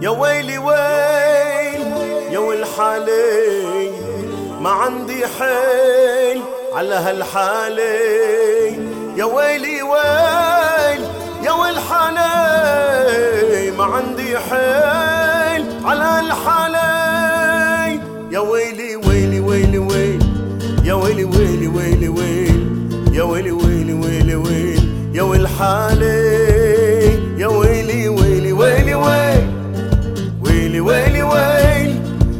يا ويلي ويل يا والحالي ما عندي حيل على هالحالي. يا ويلي ويل يا والحالي ما عندي حيل على هالحالي. يا ويلي ويلي ويلي ويل يا ويلي ويلي ويلي ويل يا ويلي ويلي ويلي ويل يا والحالي. يا ويلي ويلي ويلي ويل ويلي ويلي ويل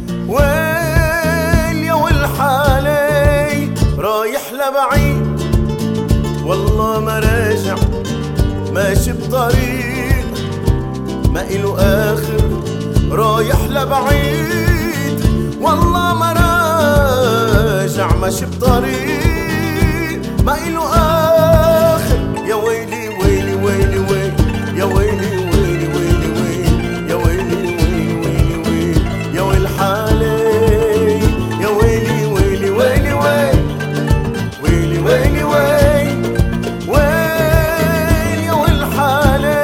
ويل يا والحالي. رايح لبعيد والله ما راجع، ماشي بطريق ما إله آخر. رايح لبعيد والله ما راجع، ماشي بطريق ما إله آخر. يا ويلي ويلي ويلي ويل يا ويلي ويلي ويلي ويل يا ويلي ويلي ويلي ويل يا والحالي. يا ويلي ويلي ويلي ويل ويلي ويلي ويل ويل يا والحالي.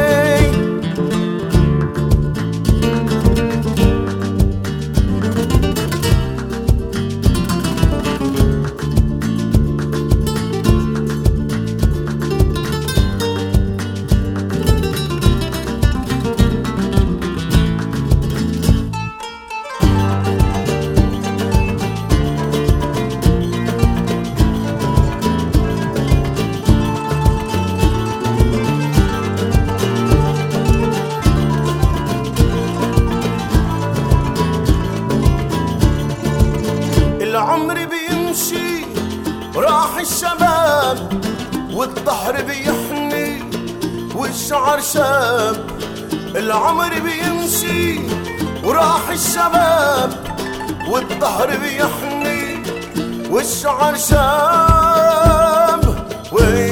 العمر بيمشي راح الشباب والظهر بيحني والشعر شاب. العمر بيمشي وراح الشباب والظهر بيحني والشعر شاب.